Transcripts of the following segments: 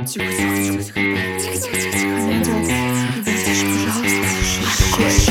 Тихо, тихо, тихо, тихо. Тихо, тихо, тихо, тихо. Идёт. Тише, пожалуйста. Тише.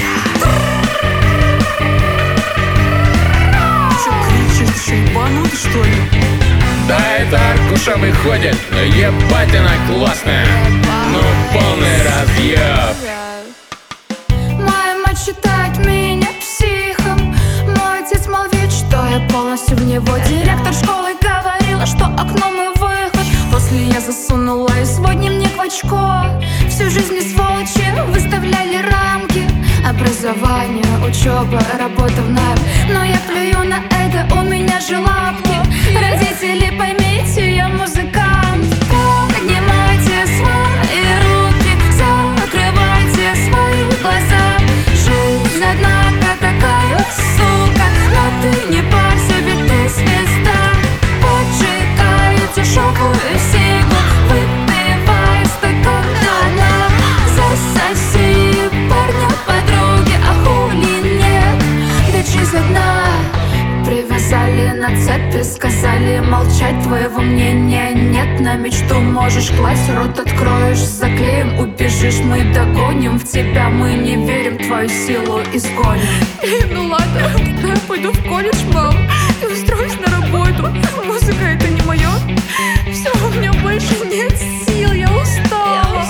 Ты чё кричишь? Ты чё, ебанутый, что ли? Да, это Аркуша выходит, но ебать она классная. Ну, полный разъеб. Моя мать считает меня психом. Мой отец молвит, что я полностью в него. Директор школы говорила, что окно мой выход. После я засунула и свой дневник в очко. Всю жизнь мне сволочи выставляли рамки: образование, учеба, работа в найм. Но я плюю на это, у меня же лапки. Родители, поймите, я музыкант. Поднимайте свои руки, закрывайте свои глаза. Жизнь одна, как такая сука, но ты не парься, ведь ты звезда. Поджигаю дешевую сиглу, выпивай стакан до дна. Засоси парня подруги, а хули нет, ведь жизнь одна. Привязали на цепи, сказали молчать, твоего мнения нет. На мечту можешь класть, рот откроешь, заклеим, убежишь, мы догоним в тебя. Мы не верим, твою силу изгоним. Ну ладно, тогда я пойду в колледж, мам, и устроюсь на работу. Музыка это не моё. Все, у меня больше нет сил, я устала.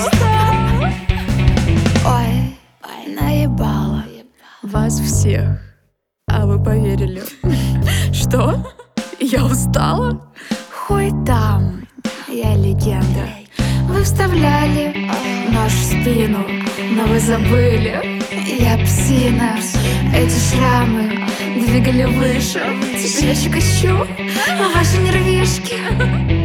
Ой, наебала Вас всех. А вы поверили? Что? Я устала? Хуй там, я легенда. Вы вставляли нож в спину, но вы забыли, я псина. Эти шрамы двигали выше. Теперь я щекочу ваши нервишки.